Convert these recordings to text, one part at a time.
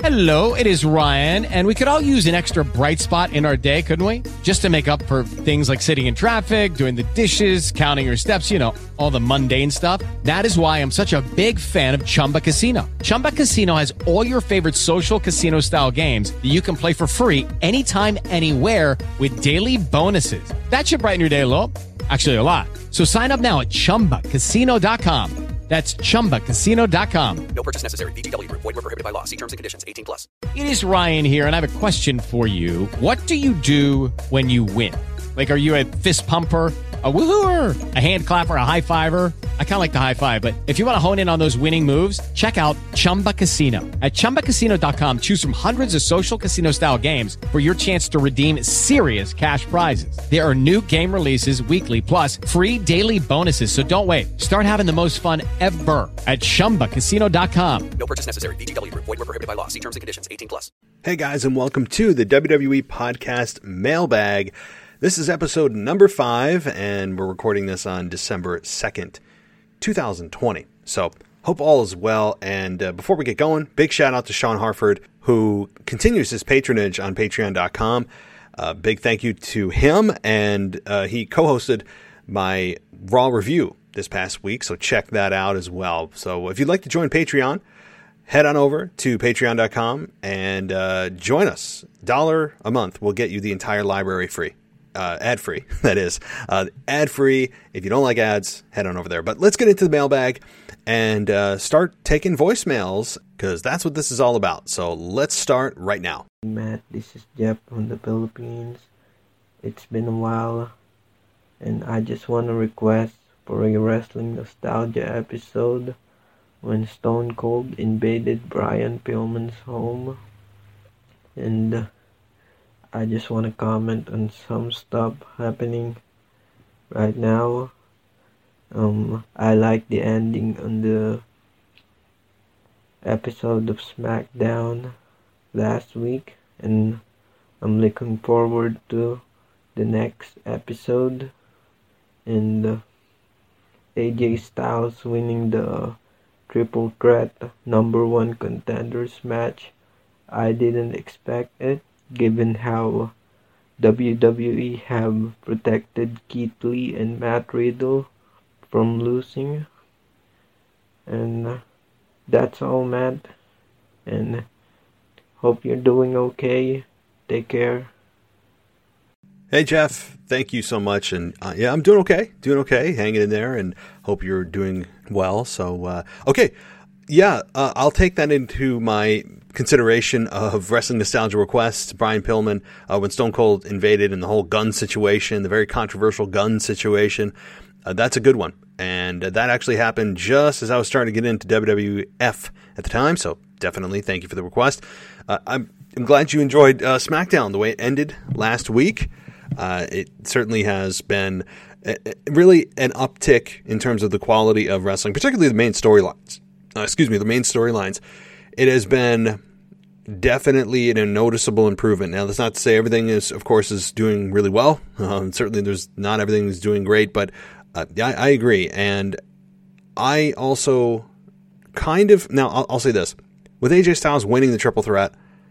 Hello, it is Ryan, and we could all use an extra bright spot in our day, couldn't we? Just to make up for things like sitting in traffic, doing the dishes, counting your steps, you know, all the mundane stuff. That is why I'm such a big fan of Chumba Casino. Chumba Casino has all your favorite social casino-style games that you can play for free anytime, anywhere with daily bonuses. That should brighten your day a little. Actually, a lot. So sign up now at ChumbaCasino.com. That's ChumbaCasino.com. No purchase necessary. VGW Group. Void where prohibited by law. See terms and conditions. 18+. It is Ryan here, and I have a question for you. What do you do when you win? Like, are you a fist pumper, a woohooer, a hand clapper, a high fiver? I kind of like the high five, but if you want to hone in on those winning moves, check out Chumba Casino. At ChumbaCasino.com, choose from hundreds of social casino-style games for your chance to redeem serious cash prizes. There are new game releases weekly, plus free daily bonuses, so don't wait. Start having the most fun ever at ChumbaCasino.com. No purchase necessary. VGW Group. Void where prohibited by law. See terms and conditions. 18+. Hey guys, and welcome to the WWE Podcast Mailbag. This is episode number 5, and we're recording this on December 2nd, 2020. So, hope all is well, and before we get going, big shout out to Sean Harford, who continues his patronage on Patreon.com. Big thank you to him, and he co-hosted my Raw review this past week, so check that out as well. So, if you'd like to join Patreon, head on over to Patreon.com and join us. $1 a month will get you the entire library free. Ad-free, that is. Ad-free. If you don't like ads, head on over there. But let's get into the mailbag and start taking voicemails, because that's what this is all about. So let's start right now. Matt, this is Jeff from the Philippines. It's been a while, and I just want to request for a wrestling nostalgia episode when Stone Cold invaded Brian Pillman's home. And I just want to comment on some stuff happening right now. I like the ending on the episode of SmackDown last week, and I'm looking forward to the next episode. And AJ Styles winning the Triple Threat #1 Contenders match. I didn't expect it, given how WWE have protected Keith Lee and Matt Riddle from losing. And that's all, Matt. And hope you're doing okay. Take care. Hey, Jeff. Thank you so much. And yeah, I'm doing okay. Hanging in there, and hope you're doing well. So, okay. Yeah, I'll take that into my consideration of wrestling nostalgia requests. Brian Pillman, when Stone Cold invaded, and the whole gun situation, the very controversial gun situation, that's a good one. And that actually happened just as I was starting to get into WWF at the time, so definitely thank you for the request. I'm glad you enjoyed SmackDown, the way it ended last week. It certainly has been really an uptick in terms of the quality of wrestling, particularly the main storylines. The main storylines. It has been definitely a noticeable improvement. Now, that's not to say everything is, of course, is doing really well. Certainly, there's not everything is doing great, but yeah, I agree. And I also kind of, now I'll say this, with AJ Styles winning the Triple Threat,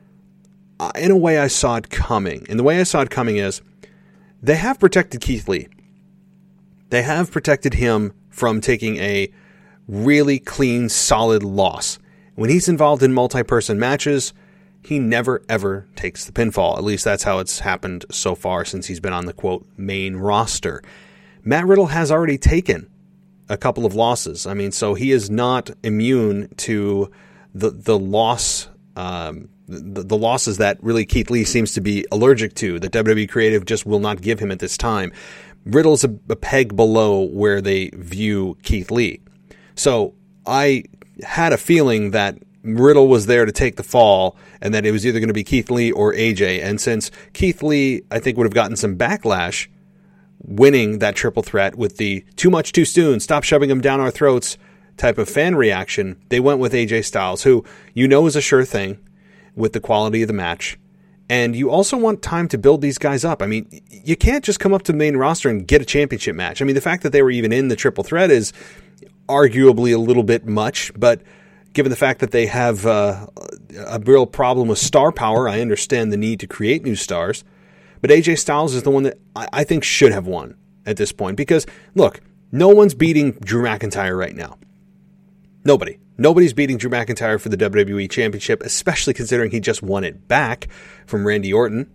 in a way I saw it coming. And the way I saw it coming is they have protected Keith Lee. They have protected him from taking a really clean, solid loss. When he's involved in multi-person matches, he never, ever takes the pinfall. At least that's how it's happened so far since he's been on the, quote, main roster. Matt Riddle has already taken a couple of losses. I mean, so he is not immune to the loss, the losses that really Keith Lee seems to be allergic to, that WWE Creative just will not give him at this time. Riddle's a peg below where they view Keith Lee. So I had a feeling that Riddle was there to take the fall, and that it was either going to be Keith Lee or AJ. And since Keith Lee, I think, would have gotten some backlash winning that triple threat with the too much too soon, stop shoving them down our throats type of fan reaction, they went with AJ Styles, who you know is a sure thing with the quality of the match. And you also want time to build these guys up. I mean, you can't just come up to the main roster and get a championship match. I mean, the fact that they were even in the triple threat is arguably a little bit much, but given the fact that they have a real problem with star power. I understand the need to create new stars. But AJ Styles is the one that I think should have won at this point. Because, look, no one's beating Drew McIntyre right now. Nobody. Nobody's beating Drew McIntyre for the WWE Championship, especially considering he just won it back from Randy Orton.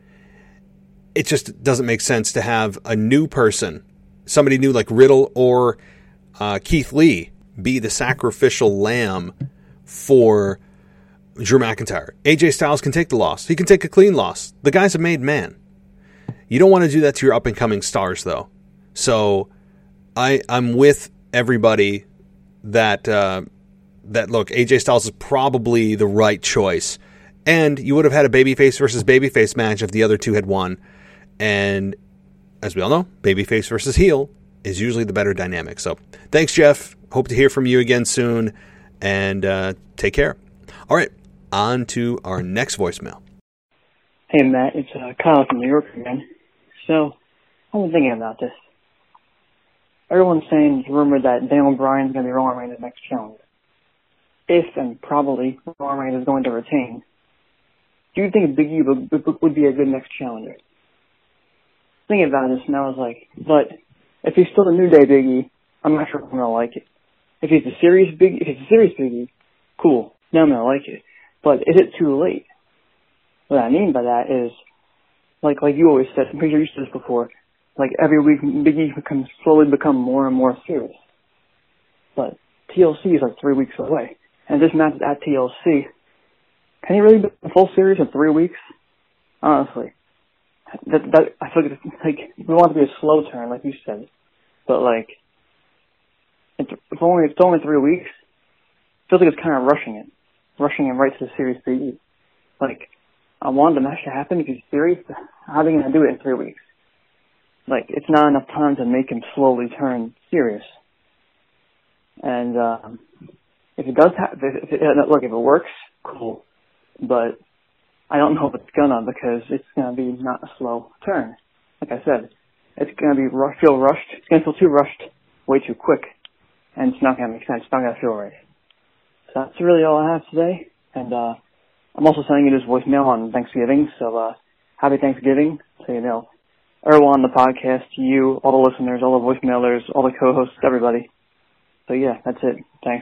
It just doesn't make sense to have a new person, somebody new like Riddle or Keith Lee, be the sacrificial lamb for Drew McIntyre. AJ Styles can take the loss. He can take a clean loss. The guy's a made man. You don't want to do that to your up-and-coming stars, though. So I'm with everybody that look, AJ Styles is probably the right choice. And you would have had a babyface versus babyface match if the other two had won. And as we all know, babyface versus heel is usually the better dynamic. So thanks, Jeff. Hope to hear from you again soon. And take care. All right, on to our next voicemail. Hey, Matt. It's Kyle from New York again. So I've been thinking about this. Everyone's saying it's rumored that Daniel Bryan's going to be Roman Reigns' next challenger. If and probably Roman Reigns is going to retain, do you think Big E would be a good next challenger? Thinking about this, and I was like, but if he's still the New Day Big E, I'm not sure if I'm going to like it. If it's a serious Big E, cool. Then I'm going to like it. But is it too late? What I mean by that is, like you always said, I'm pretty sure you said this before, like every week Big E slowly become more and more serious. But TLC is like 3 weeks away. And this match at TLC, can he really be full series in 3 weeks? Honestly. I feel like we want it to be a slow turn, like you said. But like, it's only 3 weeks. It feels like it's kind of rushing him right to the series Big E. Like, I wanted the match to happen because serious. How are they going to do it in 3 weeks? Like, it's not enough time to make him slowly turn serious. And if it does happen, if it works, cool. But I don't know if it's gonna, because it's gonna be not a slow turn. Like I said, it's gonna be feel rushed. It's gonna feel too rushed, way too quick, and it's not gonna make sense. It's not gonna feel right. So that's really all I have today. And I'm also sending you this voicemail on Thanksgiving. So happy Thanksgiving to everyone on the podcast, to you, all the listeners, all the voicemailers, all the co-hosts, everybody. So yeah, that's it. Thanks.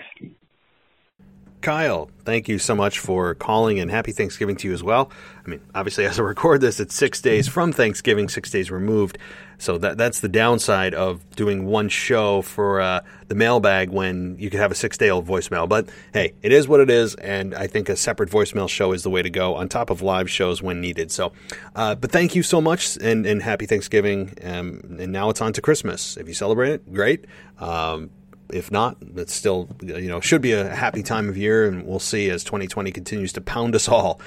Kyle, thank you so much for calling, and happy Thanksgiving to you as well. I mean, obviously, as I record this, it's 6 days from Thanksgiving, 6 days removed. So that's the downside of doing one show for the mailbag when you could have a 6-day-old voicemail. But hey, it is what it is, and I think a separate voicemail show is the way to go on top of live shows when needed. So, but thank you so much, and happy Thanksgiving. And now it's on to Christmas. If you celebrate it, great. If not, it's still, should be a happy time of year, and we'll see as 2020 continues to pound us all.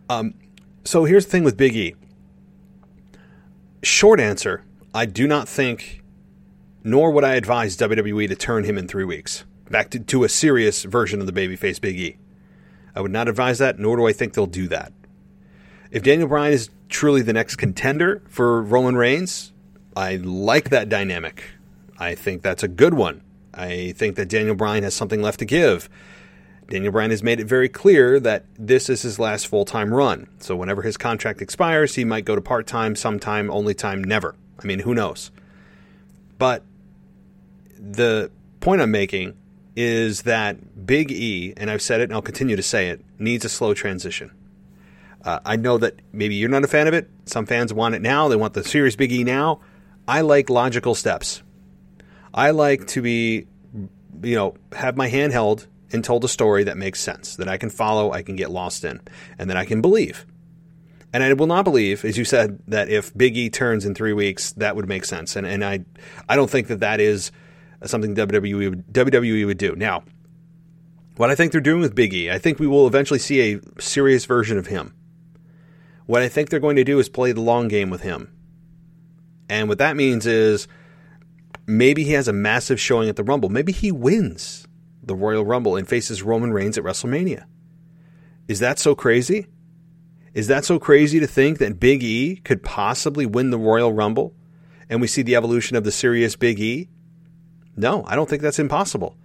So here's the thing with Big E. Short answer, I do not think, nor would I advise WWE to turn him in 3 weeks back to a serious version of the babyface Big E. I would not advise that, nor do I think they'll do that. If Daniel Bryan is truly the next contender for Roman Reigns, I like that dynamic. I think that's a good one. I think that Daniel Bryan has something left to give. Daniel Bryan has made it very clear that this is his last full-time run. So whenever his contract expires, he might go to part-time, sometime, only time, never. I mean, who knows? But the point I'm making is that Big E, and I've said it and I'll continue to say it, needs a slow transition. I know that maybe you're not a fan of it. Some fans want it now. They want the serious Big E now. I like logical steps. I like to be, have my hand held and told a story that makes sense, that I can follow, I can get lost in, and that I can believe. And I will not believe, as you said, that if Big E turns in 3 weeks, that would make sense. And I don't think that is something WWE would do. Now, what I think they're doing with Big E, I think we will eventually see a serious version of him. What I think they're going to do is play the long game with him. And what that means is, maybe he has a massive showing at the Rumble. Maybe he wins the Royal Rumble and faces Roman Reigns at WrestleMania. Is that so crazy? Is that so crazy to think that Big E could possibly win the Royal Rumble and we see the evolution of the serious Big E? No, I don't think that's impossible.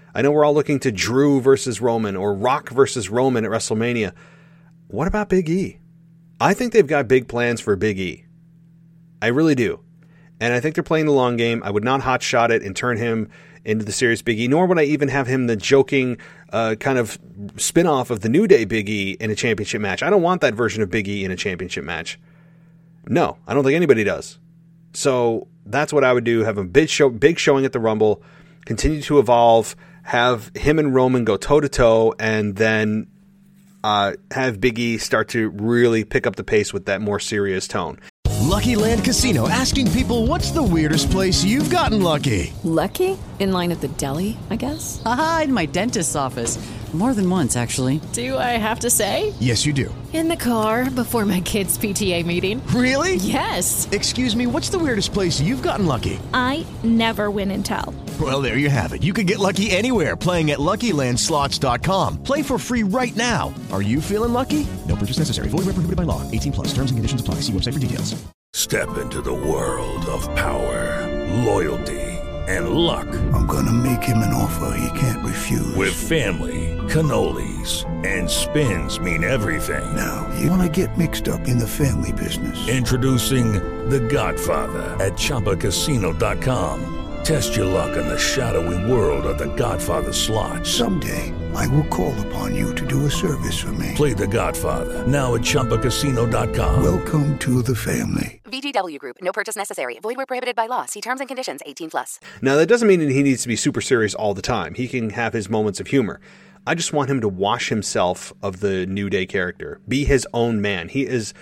I know we're all looking to Drew versus Roman or Rock versus Roman at WrestleMania. What about Big E? I think they've got big plans for Big E. I really do. And I think they're playing the long game. I would not hotshot it and turn him into the serious Big E, nor would I even have him the joking kind of spin-off of the New Day Big E in a championship match. I don't want that version of Big E in a championship match. No, I don't think anybody does. So that's what I would do. Have a big showing at the Rumble, continue to evolve, have him and Roman go toe-to-toe, and then have Big E start to really pick up the pace with that more serious tone. Lucky Land Casino, asking people, what's the weirdest place you've gotten lucky? Lucky? In line at the deli, I guess? Aha, in my dentist's office. More than once, actually. Do I have to say? Yes, you do. In the car before my kids' PTA meeting. Really? Yes. Excuse me, what's the weirdest place you've gotten lucky? I never win and tell. Well, there you have it. You can get lucky anywhere, playing at LuckyLandSlots.com. Play for free right now. Are you feeling lucky? No purchase necessary. Void where prohibited by law. 18+. Terms and conditions apply. See website for details. Step into the world of power, loyalty, and luck. I'm gonna make him an offer he can't refuse. With family, cannolis, and spins mean everything. Now, you wanna get mixed up in the family business. Introducing The Godfather at ChumbaCasino.com. Test your luck in the shadowy world of The Godfather slot. Someday, I will call upon you to do a service for me. Play The Godfather, now at ChumbaCasino.com. Welcome to the family. VGW Group. No purchase necessary. Void where prohibited by law. See terms and conditions. 18+. Now, that doesn't mean that he needs to be super serious all the time. He can have his moments of humor. I just want him to wash himself of the New Day character. Be his own man. He's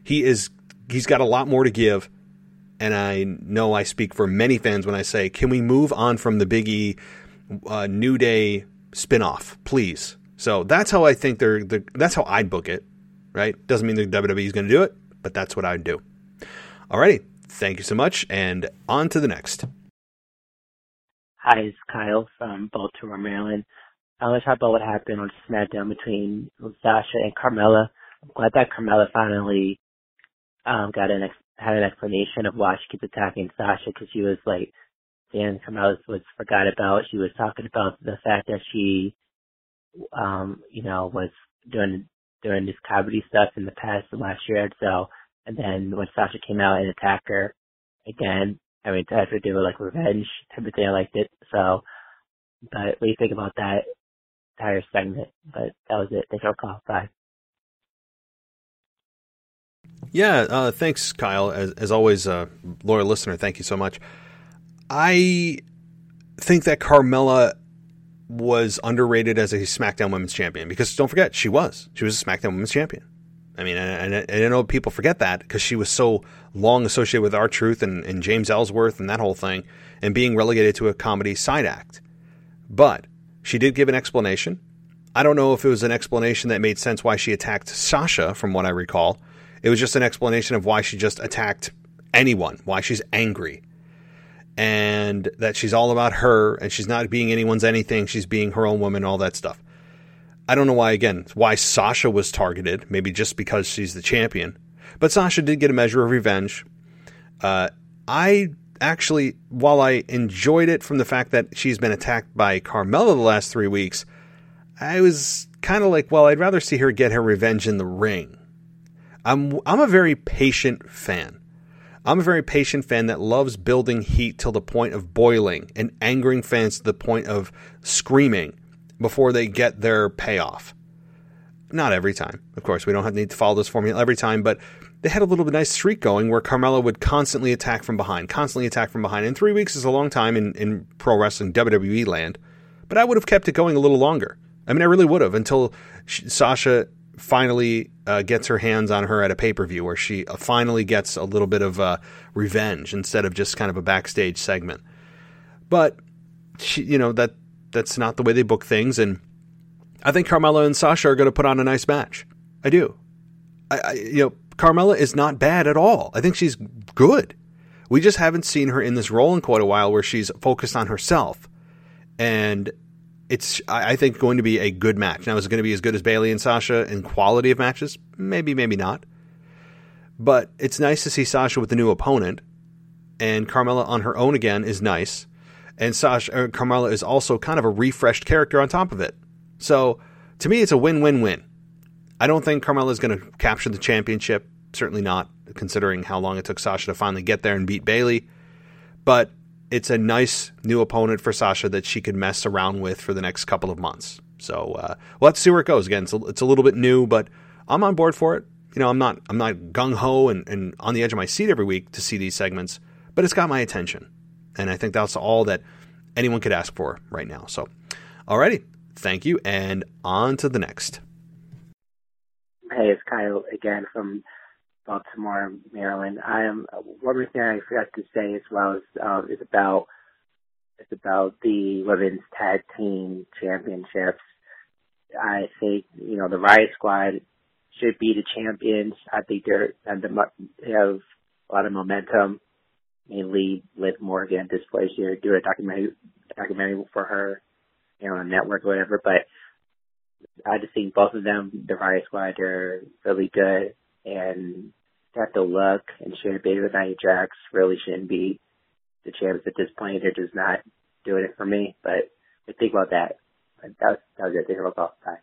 got a lot more to give. And I know I speak for many fans when I say, can we move on from the Big E New Day spinoff, please? So that's how I think that's how I'd book it, right? Doesn't mean the WWE is going to do it, but that's what I'd do. Alrighty, thank you so much, and on to the next. Hi, it's Kyle from Baltimore, Maryland. I want to talk about what happened on SmackDown between Sasha and Carmella. I'm glad that Carmella finally had an explanation of why she keeps attacking Sasha, because she was like, Dan Carmella was forgot about. She was talking about the fact that she, was doing this comedy stuff in the past, the last year or so. And then when Sasha came out and attacked her again, to have her do like revenge type of thing, I liked it. So, but what do you think about that entire segment? But that was it. Thanks for the call. Bye. Yeah, thanks, Kyle. As always, loyal listener, thank you so much. I think that Carmella was underrated as a SmackDown Women's Champion, because don't forget, she was a SmackDown Women's Champion. I mean, and I know people forget that because she was so long associated with R-Truth and James Ellsworth and that whole thing, and being relegated to a comedy side act. But she did give an explanation. I don't know if it was an explanation that made sense why she attacked Sasha, from what I recall. It was just an explanation of why she just attacked anyone, why she's angry, and that she's all about her, and she's not being anyone's anything. She's being her own woman, all that stuff. I don't know why Sasha was targeted, maybe just because she's the champion. But Sasha did get a measure of revenge. I actually, while I enjoyed it from the fact that she's been attacked by Carmella the last 3 weeks, I was kind of like, well, I'd rather see her get her revenge in the ring. I'm a very patient fan. I'm a very patient fan that loves building heat till the point of boiling and angering fans to the point of screaming before they get their payoff. Not every time. Of course, we don't need to follow this formula every time, but they had a little bit nice streak going where Carmella would constantly attack from behind. And 3 weeks is a long time in pro wrestling WWE land, but I would have kept it going a little longer. I mean, I really would have, until Sasha finally gets her hands on her at a pay-per-view, where she finally gets a little bit of revenge instead of just kind of a backstage segment. But she, that's not the way they book things, and I think Carmella and Sasha are going to put on a nice match. I do. Carmella is not bad at all. I think she's good. We just haven't seen her in this role in quite a while, where she's focused on herself, and it's, I think, going to be a good match. Now, is it going to be as good as Bayley and Sasha in quality of matches? Maybe, maybe not. But it's nice to see Sasha with a new opponent, and Carmella on her own again is nice. And Carmella is also kind of a refreshed character on top of it. So to me, it's a win-win-win. I don't think Carmella is going to capture the championship. Certainly not, considering how long it took Sasha to finally get there and beat Bayley. But it's a nice new opponent for Sasha that she could mess around with for the next couple of months. So we'll have to see where it goes. Again, it's a little bit new, but I'm on board for it. I'm not gung-ho and on the edge of my seat every week to see these segments, but it's got my attention. And I think that's all that anyone could ask for right now. So, alrighty. Thank you, and on to the next. Hey, it's Kyle again from Baltimore, Maryland. One more thing I forgot to say as well is about the women's tag team championships. I think the Riot Squad should be the champions. I think they have a lot of momentum. Mainly Liv Morgan this place year, do a documentary for her, on a network or whatever. But I just think both of them, the Riot Squad, are really good, and got the look. And Shayna Baszler and Nia Jax really shouldn't be the champions at this point. They're just not doing it for me. But think about that. That was it. Thank you for the call. Bye.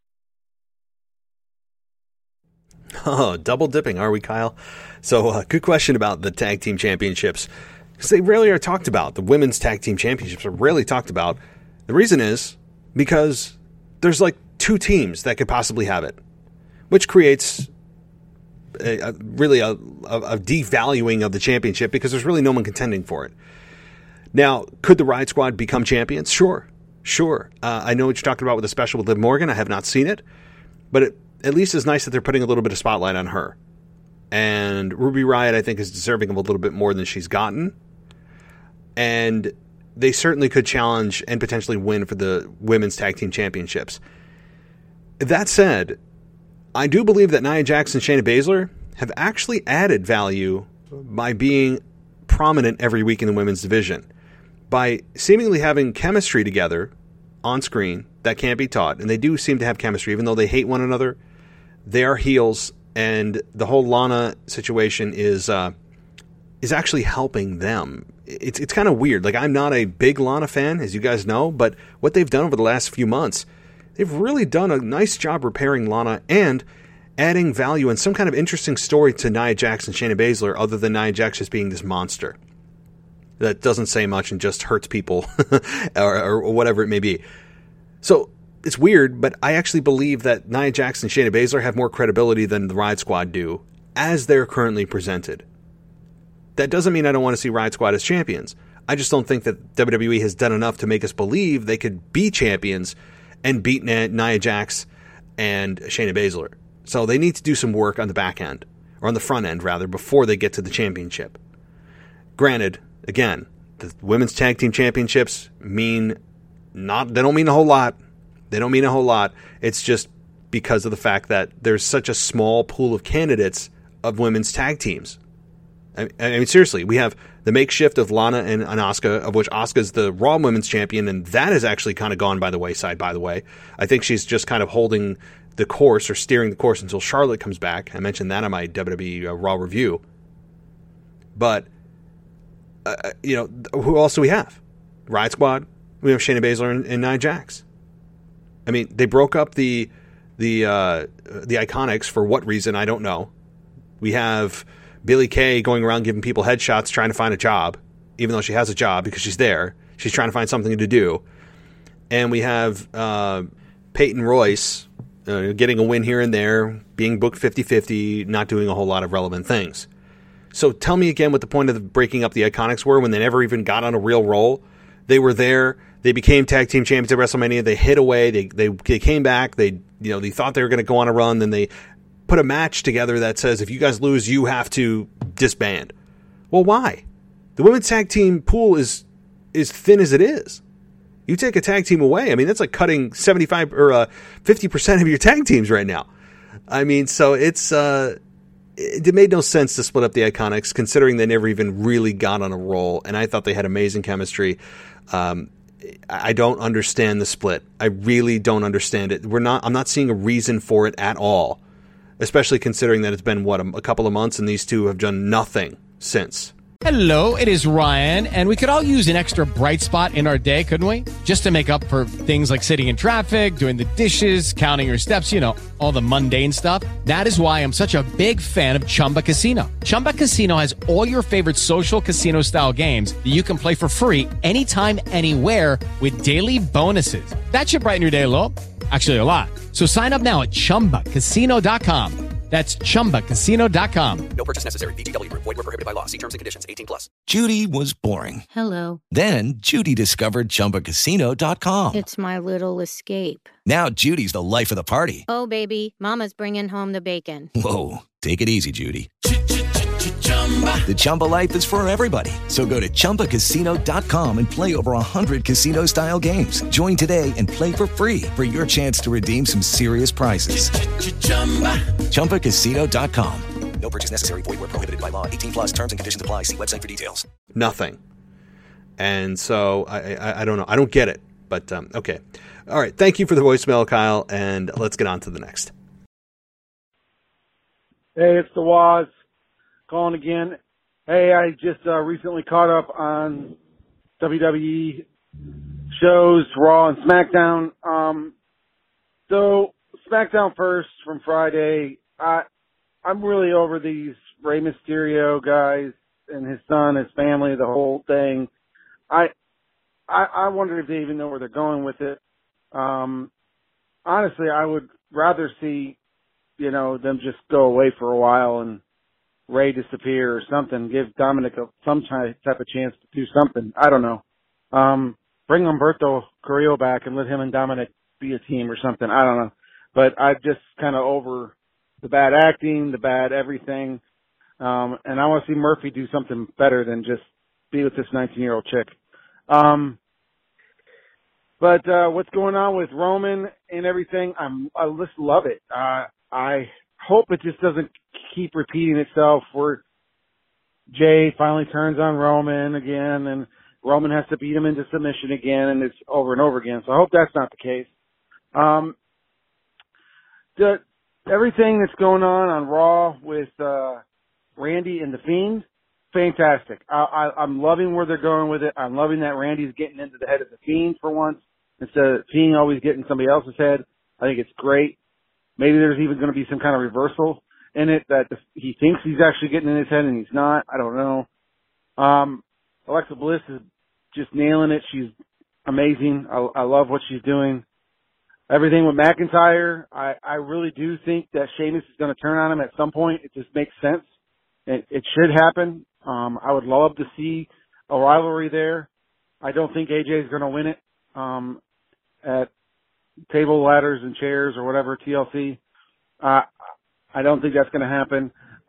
Oh, double dipping, are we, Kyle? So, good question about the tag team championships. Because they rarely are talked about. The women's tag team championships are rarely talked about. The reason is because there's like 2 teams that could possibly have it, which creates really a devaluing of the championship because there's really no one contending for it. Now, could the Riot Squad become champions? Sure. I know what you're talking about with the special with Liv Morgan. I have not seen it, but at least it's nice that they're putting a little bit of spotlight on her. And Ruby Riott, I think, is deserving of a little bit more than she's gotten. And they certainly could challenge and potentially win for the women's tag team championships. That said, I do believe that Nia Jax and Shayna Baszler have actually added value by being prominent every week in the women's division. By seemingly having chemistry together on screen that can't be taught. And they do seem to have chemistry, even though they hate one another. They are heels, and the whole Lana situation is actually helping them. It's kind of weird. Like, I'm not a big Lana fan, as you guys know, but what they've done over the last few months, they've really done a nice job repairing Lana and adding value and some kind of interesting story to Nia Jax and Shayna Baszler, other than Nia Jax just being this monster that doesn't say much and just hurts people or whatever it may be. So it's weird, but I actually believe that Nia Jax and Shayna Baszler have more credibility than the Riot Squad do as they're currently presented. That doesn't mean I don't want to see Riot Squad as champions. I just don't think that WWE has done enough to make us believe they could be champions and beat Nia Jax and Shayna Baszler. So they need to do some work on the back end, or on the front end rather, before they get to the championship. Granted, again, the women's tag team championships they don't mean a whole lot. They don't mean a whole lot. It's just because of the fact that there's such a small pool of candidates of women's tag teams. I mean, seriously, we have the makeshift of Lana and Asuka, of which Asuka's the Raw Women's Champion, and that has actually kind of gone by the wayside, by the way. I think she's just kind of holding the course or steering the course until Charlotte comes back. I mentioned that on my WWE Raw review. But, who else do we have? Riot Squad. We have Shayna Baszler and Nia Jax. I mean, they broke up the Iconics for what reason, I don't know. We have Billie Kay going around giving people headshots trying to find a job, even though she has a job because she's there. She's trying to find something to do. And we have Peyton Royce getting a win here and there, being booked 50-50, not doing a whole lot of relevant things. So tell me again what the point of breaking up the Iconics were when they never even got on a real roll. They were there. They became tag team champions at WrestleMania. They hid away. They came back. They thought they were going to go on a run. Then they put a match together that says, if you guys lose, you have to disband. Well, why? The women's tag team pool is thin as it is. You take a tag team away, I mean, that's like cutting 75 or 50% of your tag teams right now. I mean, so it made no sense to split up the Iconics, considering they never even really got on a roll. And I thought they had amazing chemistry. I don't understand the split. I really don't understand it. I'm not seeing a reason for it at all, especially considering that it's been a couple of months and these two have done nothing since. Hello, it is Ryan, and we could all use an extra bright spot in our day, couldn't we? Just to make up for things like sitting in traffic, doing the dishes, counting your steps, you know, all the mundane stuff. That is why I'm such a big fan of Chumba Casino. Chumba Casino has all your favorite social casino-style games that you can play for free anytime, anywhere with daily bonuses. That should brighten your day a little. Actually, a lot. So sign up now at ChumbaCasino.com. That's ChumbaCasino.com. No purchase necessary. VGW Group. Void where prohibited by law. See terms and conditions. 18+. Judy was boring. Hello. Then Judy discovered ChumbaCasino.com. It's my little escape. Now Judy's the life of the party. Oh, baby, mama's bringing home the bacon. Whoa, take it easy, Judy. The Chumba life is for everybody. So go to ChumbaCasino.com and play over 100 casino-style games. Join today and play for free for your chance to redeem some serious prizes. ChumbaCasino.com. No purchase necessary. Void where prohibited by law. 18+. Terms and conditions apply. See website for details. Nothing. And so I don't know. I don't get it. But okay. All right. Thank you for the voicemail, Kyle. And let's get on to the next. Hey, it's the Waz. Calling again. Hey, I just recently caught up on WWE shows, Raw and SmackDown. So SmackDown first from Friday. I'm really over these Rey Mysterio guys and his son, his family, the whole thing. I wonder if they even know where they're going with it. Honestly, I would rather see, them just go away for a while and Ray disappear or something. Give Dominic some type of chance to do something. I don't know. Bring Humberto Carrillo back and let him and Dominic be a team or something. I don't know. But I'm just kind of over the bad acting, the bad everything. And I want to see Murphy do something better than just be with this 19-year-old chick. But what's going on with Roman and everything, I just love it. I hope it just doesn't keep repeating itself where Jay finally turns on Roman again and Roman has to beat him into submission again and it's over and over again. So I hope that's not the case. Everything that's going on Raw with Randy and The Fiend, fantastic. I'm loving where they're going with it. I'm loving that Randy's getting into the head of The Fiend for once instead of Fiend always getting somebody else's head. I think it's great. Maybe there's even going to be some kind of reversal in it that he thinks he's actually getting in his head and he's not. I don't know. Alexa Bliss is just nailing it. She's amazing. I love what she's doing. Everything with McIntyre, I really do think that Sheamus is going to turn on him at some point. It just makes sense. It should happen. I would love to see a rivalry there. I don't think AJ is going to win it at table, ladders, and chairs or whatever, TLC. I don't think that's going to happen.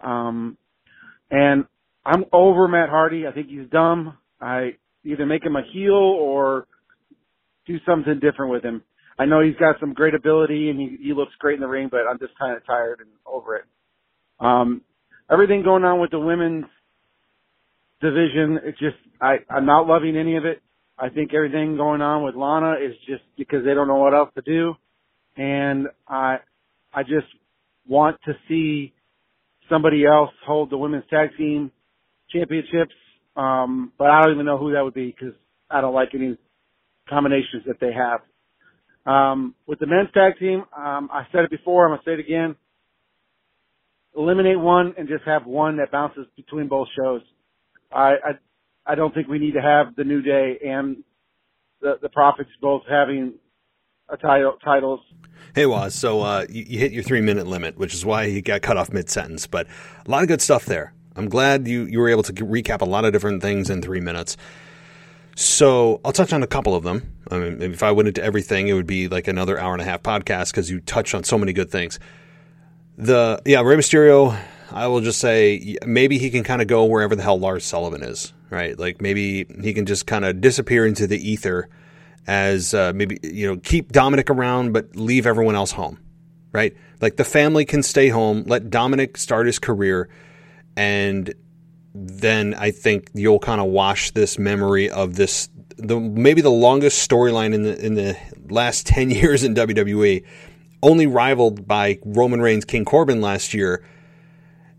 And I'm over Matt Hardy. I think he's dumb. I either make him a heel or do something different with him. I know he's got some great ability and he looks great in the ring, but I'm just kind of tired and over it. Everything going on with the women's division, it's just, I'm not loving any of it. I think everything going on with Lana is just because they don't know what else to do. And I just want to see somebody else hold the women's tag team championships. But I don't even know who that would be because I don't like any combinations that they have. With the men's tag team, I said it before, I'm going to say it again. Eliminate one and just have one that bounces between both shows. I don't think we need to have the New Day and the Profits both having titles. Hey, Waz, so you hit your 3-minute limit, which is why you got cut off mid-sentence, but a lot of good stuff there. I'm glad you were able to recap a lot of different things in 3 minutes. So I'll touch on a couple of them. I mean, if I went into everything, it would be like another hour-and-a-half podcast because you touched on so many good things. Rey Mysterio, I will just say maybe he can kind of go wherever the hell Lars Sullivan is, right? Like maybe he can just kind of disappear into the ether as keep Dominic around but leave everyone else home, right? Like the family can stay home, let Dominic start his career, and then I think you'll kind of wash this memory of maybe the longest storyline in the last 10 years in WWE, only rivaled by Roman Reigns, King Corbin last year,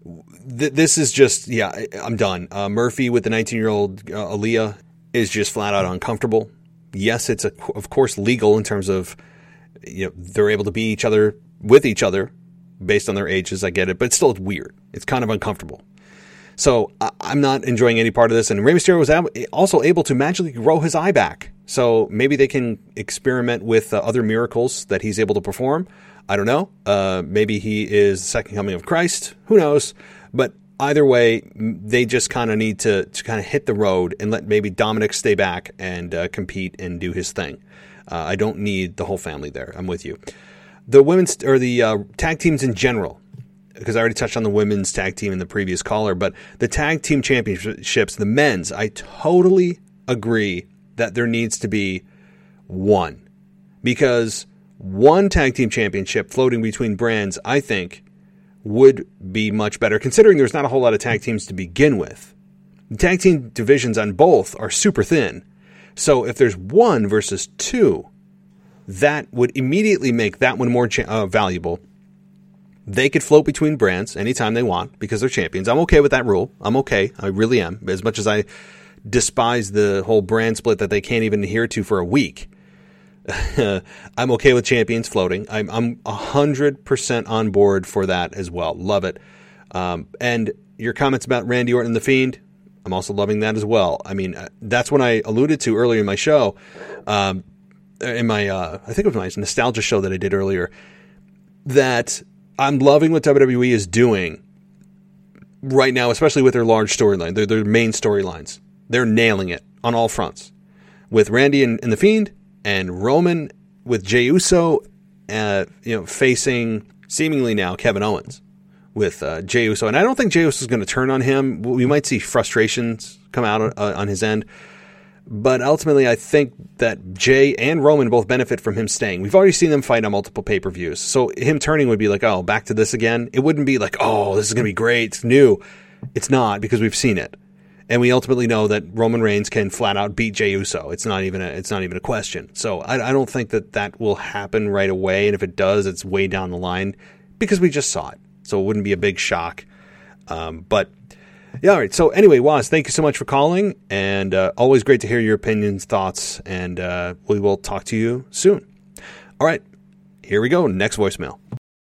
this is just, I'm done. Murphy with the 19-year-old Aaliyah is just flat out uncomfortable. Yes, it's of course legal in terms of, they're able to be with each other based on their ages. I get it, but still it's weird. It's kind of uncomfortable. So I'm not enjoying any part of this. And Rey Mysterio was also able to magically grow his eye back. So maybe they can experiment with other miracles that he's able to perform. I don't know. Maybe he is the second coming of Christ. Who knows? But either way, they just kind of need to kind of hit the road and let maybe Dominic stay back and compete and do his thing. I don't need the whole family there. I'm with you. The women's or the tag teams in general, because I already touched on the women's tag team in the previous caller, but the tag team championships, the men's, I totally agree that there needs to be one, because one tag team championship floating between brands, I think, would be much better, considering there's not a whole lot of tag teams to begin with. The tag team divisions on both are super thin. So if there's one versus two, that would immediately make that one more valuable. They could float between brands anytime they want because they're champions. I'm okay with that rule. I'm okay. I really am. As much as I despise the whole brand split that they can't even adhere to for a week, I'm okay with champions floating. I'm 100% on board for that as well. Love it. And your comments about Randy Orton and The Fiend, I'm also loving that as well. I mean, that's what I alluded to earlier in my show. In my, I think it was my nostalgia show that I did earlier, that I'm loving what WWE is doing right now, especially with their large storyline, their main storylines. They're nailing it on all fronts. With Randy and The Fiend, and Roman with Jey Uso, facing seemingly now Kevin Owens with Jey Uso. And I don't think Jey Uso is going to turn on him. We might see frustrations come out on his end. But ultimately, I think that Jey and Roman both benefit from him staying. We've already seen them fight on multiple pay-per-views. So him turning would be like, oh, back to this again? It wouldn't be like, oh, this is going to be great, it's new. It's not, because we've seen it. And we ultimately know that Roman Reigns can flat out beat Jey Uso. It's not even a question. So I don't think that will happen right away. And if it does, it's way down the line because we just saw it. So it wouldn't be a big shock. But yeah, all right. So anyway, Waz, thank you so much for calling, and always great to hear your opinions, thoughts, and we will talk to you soon. All right, here we go. Next voicemail.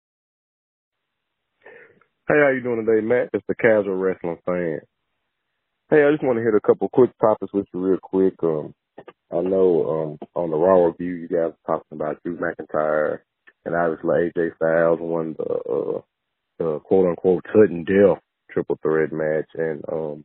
Hey, how you doing today, Matt? It's the Casual Wrestling Fan. Hey, I just want to hit a couple quick topics with you real quick. I know on the Raw review, you guys were talking about Drew McIntyre and obviously AJ Styles won the quote-unquote sudden death triple threat match, and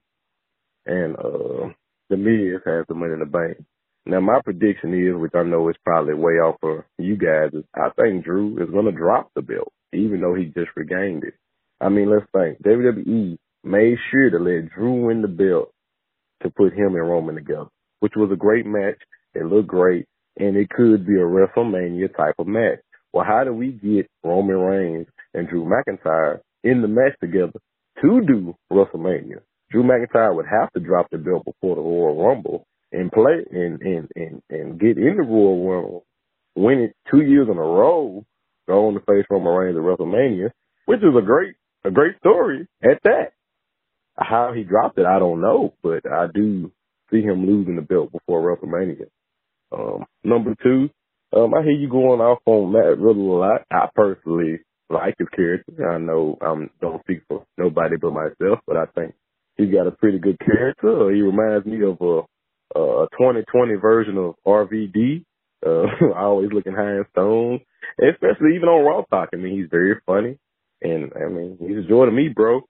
the Miz has the Money in the Bank. Now, my prediction is, which I know is probably way off for you guys, is I think Drew is going to drop the belt, even though he just regained it. I mean, let's think. WWE made sure to let Drew win the belt to put him and Roman together, which was a great match. It looked great, and it could be a WrestleMania type of match. Well, how do we get Roman Reigns and Drew McIntyre in the match together to do WrestleMania? Drew McIntyre would have to drop the belt before the Royal Rumble and play and get in the Royal Rumble, win it 2 years in a row, go on to face Roman Reigns at WrestleMania, which is a great story at that. How he dropped it, I don't know, but I do see him losing the belt before WrestleMania. Number two, I hear you going off on Matt Riddle a lot. I personally like his character. I know I don't speak for nobody but myself, but I think he's got a pretty good character. He reminds me of a 2020 version of RVD. Always looking high and stone, especially even on Raw Talk. I mean, he's very funny. And, I mean, he's a joy to me, bro.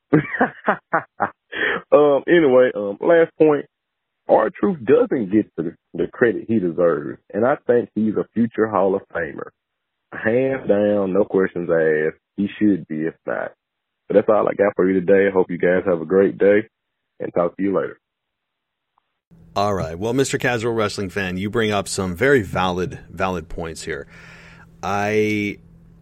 Anyway, last point. R-Truth doesn't get the credit he deserves. And I think he's a future Hall of Famer. Hands down, no questions asked. He should be, if not. But that's all I got for you today. I hope you guys have a great day, and talk to you later. All right. Well, Mr. Casual Wrestling Fan, you bring up some very valid points here. I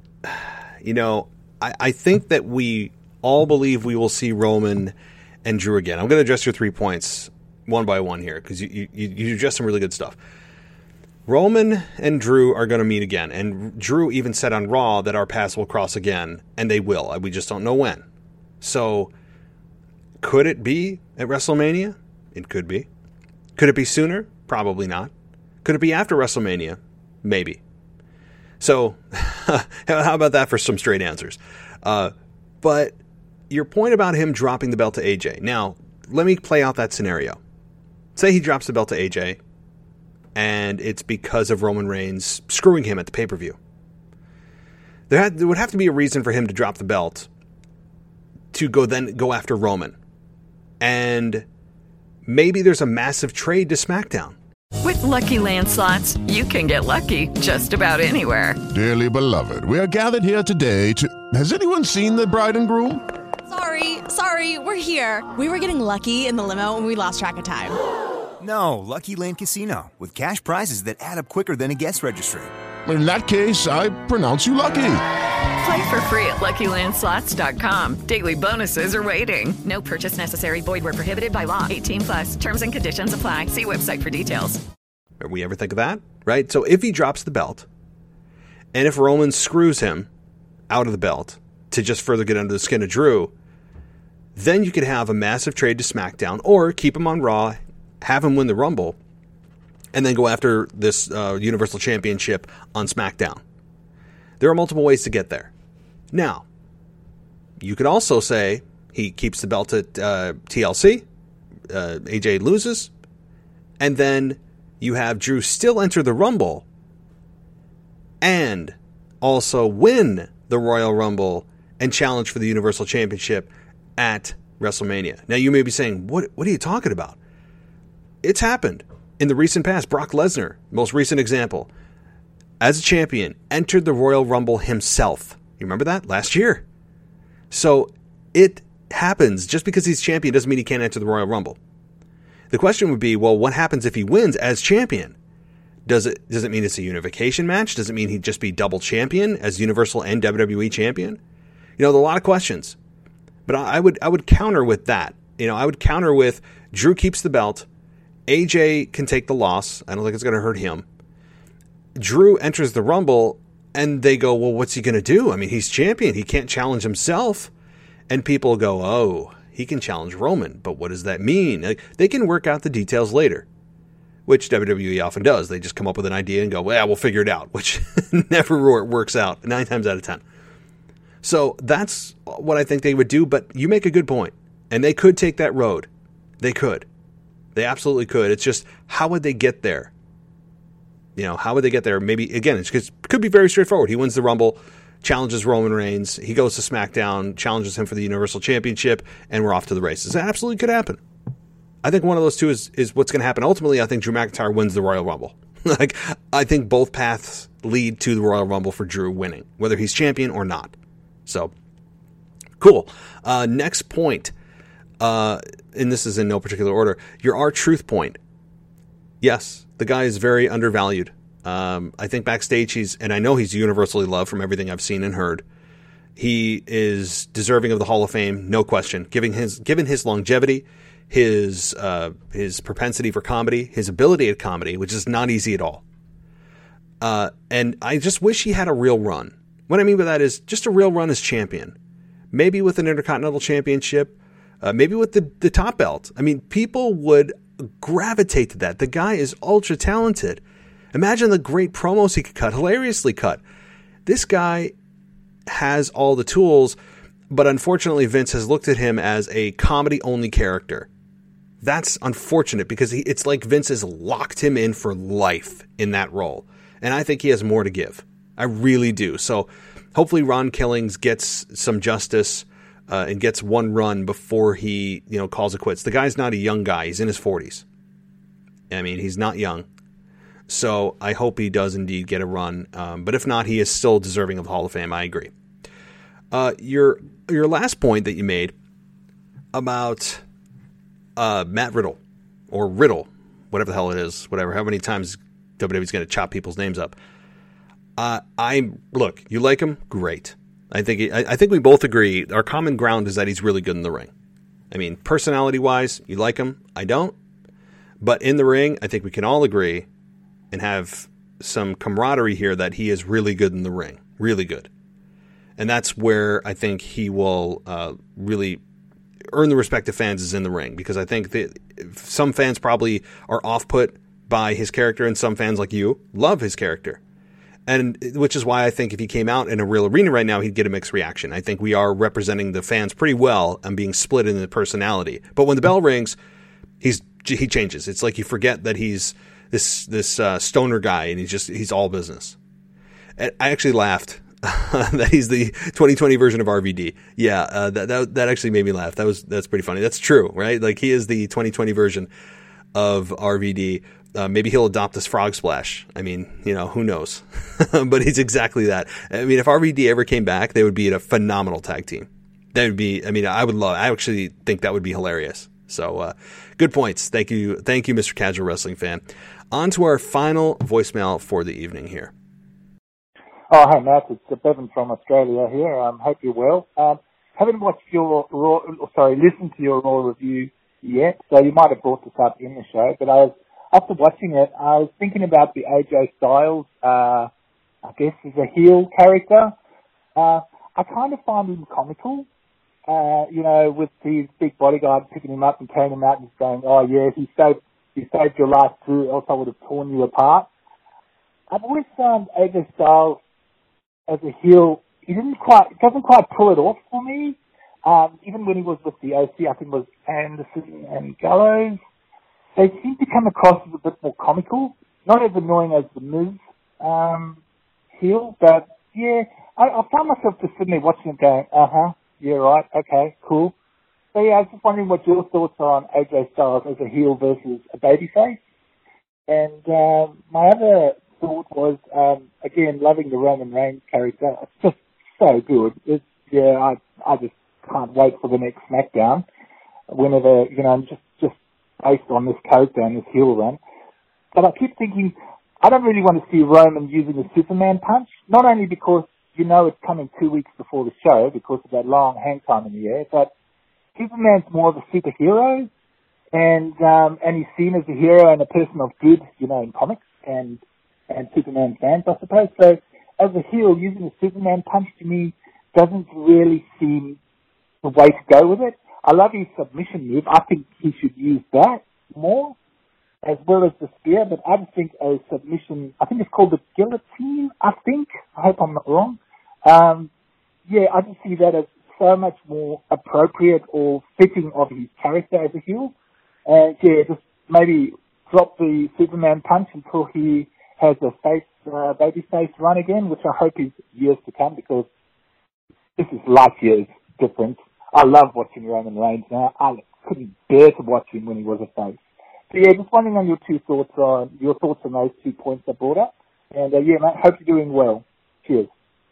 think that we all believe we will see Roman and Drew again. I'm going to address your 3 points one by one here because you addressed some really good stuff. Roman and Drew are going to meet again, and Drew even said on Raw that our paths will cross again, and they will. We just don't know when. So could it be at WrestleMania? It could be. Could it be sooner? Probably not. Could it be after WrestleMania? Maybe. So how about that for some straight answers? But your point about him dropping the belt to AJ. Now, let me play out that scenario. Say he drops the belt to AJ, and it's because of Roman Reigns screwing him at the pay-per-view. There would have to be a reason for him to drop the belt to go after Roman. And maybe there's a massive trade to SmackDown. With Lucky Land Slots, you can get lucky just about anywhere. Dearly beloved, we are gathered here today to... Has anyone seen the bride and groom? Sorry, we're here. We were getting lucky in the limo and we lost track of time. No, Lucky Land Casino, with cash prizes that add up quicker than a guest registry. In that case, I pronounce you lucky. Play for free at LuckyLandSlots.com. Daily bonuses are waiting. No purchase necessary. Void where prohibited by law. 18+. Terms and conditions apply. See website for details. Did we ever think of that? Right? So if he drops the belt, and if Roman screws him out of the belt to just further get under the skin of Drew, then you could have a massive trade to SmackDown, or keep him on Raw, have him win the Rumble, and then go after this Universal Championship on SmackDown. There are multiple ways to get there. Now, you could also say he keeps the belt at TLC, AJ loses, and then you have Drew still enter the Rumble and also win the Royal Rumble and challenge for the Universal Championship at WrestleMania. Now, you may be saying, what are you talking about? It's happened in the recent past. Brock Lesnar, most recent example, as a champion, entered the Royal Rumble himself. You remember that? Last year. So it happens. Just because he's champion doesn't mean he can't enter the Royal Rumble. The question would be, well, what happens if he wins as champion? Does it mean it's a unification match? Does it mean he'd just be double champion as Universal and WWE champion? There are a lot of questions. But I would counter with that. I would counter with Drew keeps the belt. AJ can take the loss. I don't think it's going to hurt him. Drew enters the Rumble, and they go, well, what's he going to do? I mean, he's champion. He can't challenge himself. And people go, oh, he can challenge Roman. But what does that mean? They can work out the details later, which WWE often does. They just come up with an idea and go, well, we'll figure it out, which never works out 9 times out of 10. So that's what I think they would do. But you make a good point. And they could take that road. They could. They absolutely could. It's just, how would they get there? How would they get there? Maybe, again, it could be very straightforward. He wins the Rumble, challenges Roman Reigns. He goes to SmackDown, challenges him for the Universal Championship, and we're off to the races. That absolutely could happen. I think one of those two is what's going to happen. Ultimately, I think Drew McIntyre wins the Royal Rumble. I think both paths lead to the Royal Rumble for Drew winning, whether he's champion or not. So, cool. Next point, and this is in no particular order, your R-Truth point. Yes, the guy is very undervalued. I think backstage and I know he's universally loved from everything I've seen and heard. He is deserving of the Hall of Fame, no question. Given his longevity, his propensity for comedy, his ability at comedy, which is not easy at all. And I just wish he had a real run. What I mean by that is just a real run as champion. Maybe with an Intercontinental Championship, maybe with the top belt. I mean, people would gravitate to that. The guy is ultra talented. Imagine the great promos he could cut, hilariously cut. This guy has all the tools, but unfortunately Vince has looked at him as a comedy-only character. That's unfortunate because it's like Vince has locked him in for life in that role. And I think he has more to give. I really do. So hopefully Ron Killings gets some justice and gets one run before he, calls it quits. The guy's not a young guy. He's in his 40s. I mean, he's not young. So I hope he does indeed get a run. But if not, he is still deserving of the Hall of Fame. I agree. Your last point that you made about Matt Riddle, or Riddle, whatever the hell it is, how many times WWE's going to chop people's names up. Look, you like him? Great. I think we both agree. Our common ground is that he's really good in the ring. I mean, personality-wise, you like him. I don't. But in the ring, I think we can all agree and have some camaraderie here that he is really good in the ring. Really good. And that's where I think he will really earn the respect of fans is in the ring, because I think that some fans probably are off-put by his character, and some fans like you love his character. And which is why I think if he came out in a real arena right now, he'd get a mixed reaction. I think we are representing the fans pretty well and being split in the personality. But when the bell rings, he changes. It's like you forget that he's this stoner guy, and he's all business. And I actually laughed that he's the 2020 version of RVD. Yeah, that actually made me laugh. That's pretty funny. That's true, right? Like, he is the 2020 version of RVD. Maybe he'll adopt this frog splash. I mean, who knows? But he's exactly that. I mean, if RVD ever came back, they would be a phenomenal tag team. That would be, I actually think that would be hilarious. So, good points. Thank you, Mr. Casual Wrestling Fan. On to our final voicemail for the evening here. Oh, hey, Matt. It's Bevan from Australia here. Hope you're well. Haven't watched listened to your Raw review yet, so you might have brought this up in the show, but after watching it, I was thinking about the AJ Styles, I guess, as a heel character. I kind of find him comical, with his big bodyguard picking him up and carrying him out and saying, "Oh yeah, he saved your life too, else I would have torn you apart." I've always found AJ Styles as a heel, he doesn't quite pull it off for me. Even when he was with the OC, I think it was Anderson and Gallows, they seem to come across as a bit more comical, not as annoying as the Miz heel, but yeah, I found myself just sitting there watching it going, yeah, right, okay, cool. So yeah, I was just wondering what your thoughts are on AJ Styles as a heel versus a babyface. And my other thought was, again, loving the Roman Reigns character. It's just so good. I just can't wait for the next SmackDown, whenever, just based on this character and this heel run. But I keep thinking, I don't really want to see Roman using a Superman punch, not only because it's coming 2 weeks before the show because of that long hang time in the air, but Superman's more of a superhero, and he's seen as a hero and a person of good, in comics and Superman fans, I suppose. So as a heel, using a Superman punch to me doesn't really seem the way to go with it. I love his submission move. I think he should use that more, as well as the spear, but I just think a submission, I think it's called the guillotine, I hope I'm not wrong. I just see that as so much more appropriate or fitting of his character as a heel. And just maybe drop the Superman punch until he has a babyface run again, which I hope is years to come, because this is light years different. I love watching Roman Reigns now. I couldn't bear to watch him when he was a face. So yeah, just wondering on your thoughts on those 2 points I brought up. And mate, hope you're doing well. Cheers.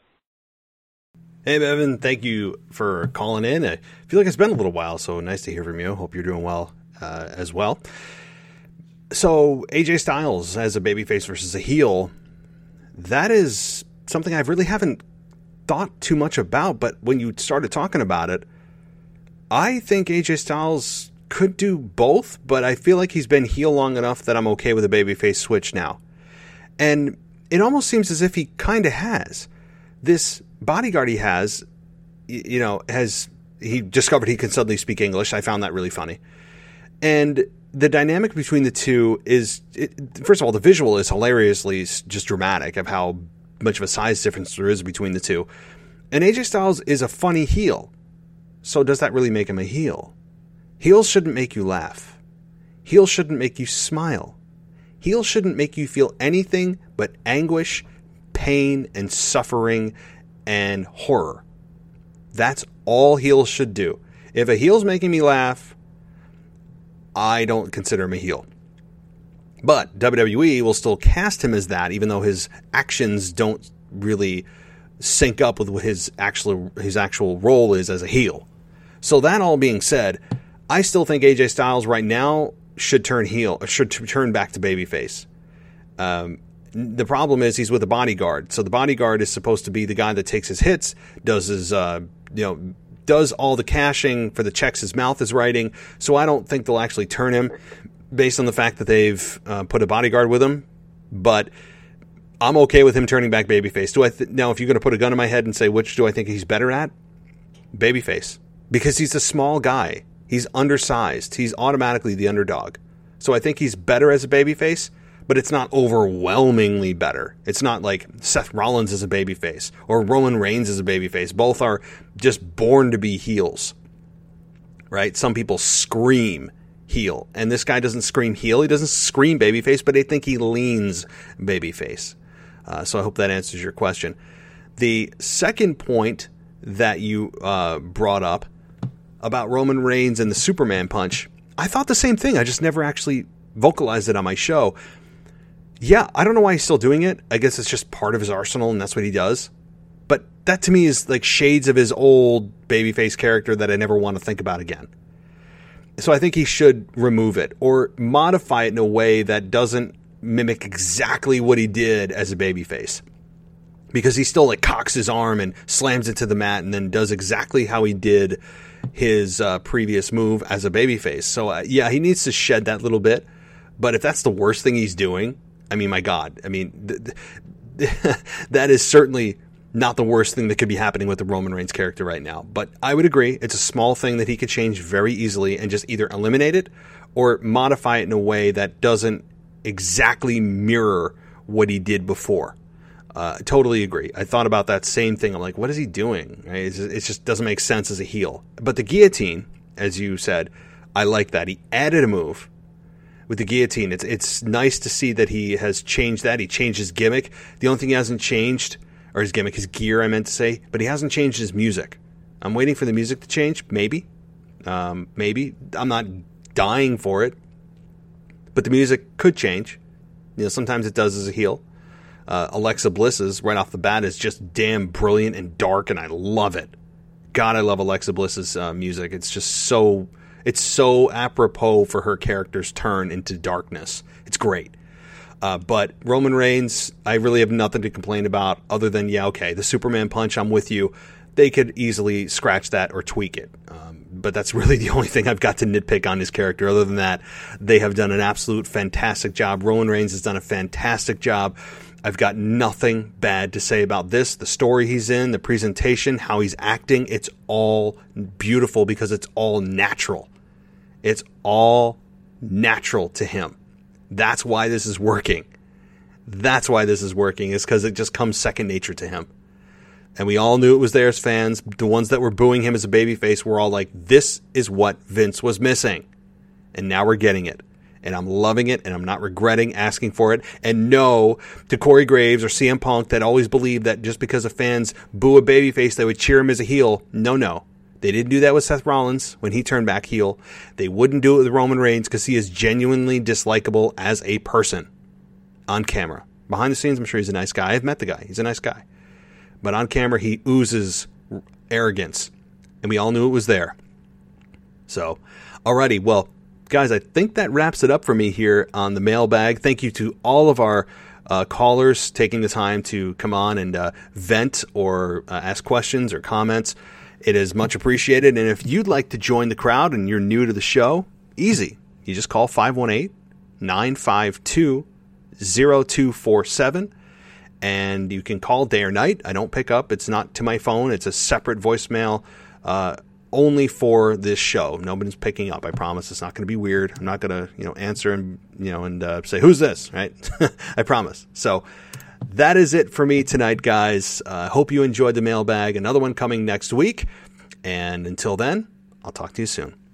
Hey, Evan, thank you for calling in. I feel like it's been a little while, so nice to hear from you. Hope you're doing well as well. So, AJ Styles as a babyface versus a heel, that is something I really haven't thought too much about, but when you started talking about it, I think AJ Styles could do both, but I feel like he's been heel long enough that I'm okay with a babyface switch now. And it almost seems as if he kind of has. This bodyguard he has, he discovered he can suddenly speak English. I found that really funny. And the dynamic between the two is, first of all, the visual is hilariously just dramatic of how much of a size difference there is between the two. And AJ Styles is a funny heel. So does that really make him a heel? Heels shouldn't make you laugh. Heels shouldn't make you smile. Heels shouldn't make you feel anything but anguish, pain, and suffering, and horror. That's all heels should do. If a heel's making me laugh, I don't consider him a heel. But WWE will still cast him as that, even though his actions don't really sync up with what his actual role is as a heel. So that all being said, I still think AJ Styles right now should turn back to babyface. The problem is he's with a bodyguard. So the bodyguard is supposed to be the guy that takes his hits, does his, does all the cashing for the checks his mouth is writing. So I don't think they'll actually turn him based on the fact that they've put a bodyguard with him. But I'm okay with him turning back babyface. Now, if you're going to put a gun in my head and say, which do I think he's better at? Babyface. Because he's a small guy. He's undersized. He's automatically the underdog. So I think he's better as a babyface, but it's not overwhelmingly better. It's not like Seth Rollins is a babyface or Roman Reigns is a babyface. Both are just born to be heels, right? Some people scream heel, and this guy doesn't scream heel. He doesn't scream babyface, but I think he leans babyface. So I hope that answers your question. The second point that you brought up about Roman Reigns and the Superman punch, I thought the same thing. I just never actually vocalized it on my show. Yeah, I don't know why he's still doing it. I guess it's just part of his arsenal, and that's what he does. But that to me is like shades of his old babyface character that I never want to think about again. So I think he should remove it or modify it in a way that doesn't mimic exactly what he did as a babyface. Because he still like cocks his arm and slams it to the mat and then does exactly how he did his previous move as a babyface. So yeah, he needs to shed that little bit. But if that's the worst thing he's doing, I mean, my God, I mean, that is certainly not the worst thing that could be happening with the Roman Reigns character right now. But I would agree, it's a small thing that he could change very easily and just either eliminate it or modify it in a way that doesn't exactly mirror what he did before. Totally agree. I thought about that same thing. I'm like, what is he doing? Right? It just doesn't make sense as a heel. But the guillotine, as you said, I like that. He added a move with the guillotine. It's nice to see that he has changed that. He changed his gimmick. The only thing he hasn't changed, or his gimmick, his gear, I meant to say, but he hasn't changed his music. I'm waiting for the music to change. Maybe. Maybe. I'm not dying for it. But the music could change. You know, sometimes it does as a heel. Alexa Bliss's right off the bat is just damn brilliant and dark, and I love it. God, I love Alexa Bliss's music. It's just so apropos for her character's turn into darkness. It's great. But Roman Reigns, I really have nothing to complain about other than, yeah, okay, the Superman punch, I'm with you. They could easily scratch that or tweak it. But that's really the only thing I've got to nitpick on his character. Other than that, they have done an absolute fantastic job. Roman Reigns has done a fantastic job. I've got nothing bad to say about this. The story he's in, the presentation, how he's acting, it's all beautiful because it's all natural. It's all natural to him. That's why this is working. That's why this is working, is because it just comes second nature to him. And we all knew it was there as fans. The ones that were booing him as a babyface were all like, this is what Vince was missing. And now we're getting it. And I'm loving it, and I'm not regretting asking for it. And no, to Corey Graves or CM Punk that always believed that just because the fans boo a babyface, they would cheer him as a heel. No. They didn't do that with Seth Rollins when he turned back heel. They wouldn't do it with Roman Reigns because he is genuinely dislikable as a person on camera. Behind the scenes, I'm sure he's a nice guy. I've met the guy. He's a nice guy. But on camera, he oozes arrogance. And we all knew it was there. So, alrighty, well, guys, I think that wraps it up for me here on the mailbag. Thank you to all of our callers taking the time to come on and vent or ask questions or comments. It is much appreciated. And if you'd like to join the crowd and you're new to the show, easy. You just call 518-952-0247. And you can call day or night. I don't pick up. It's not to my phone. It's a separate voicemail only for this show. Nobody's picking up. I promise. It's not going to be weird. I'm not going to, answer and, and say, who's this? Right? I promise. So that is it for me tonight, guys. I hope you enjoyed the mailbag. Another one coming next week. And until then, I'll talk to you soon.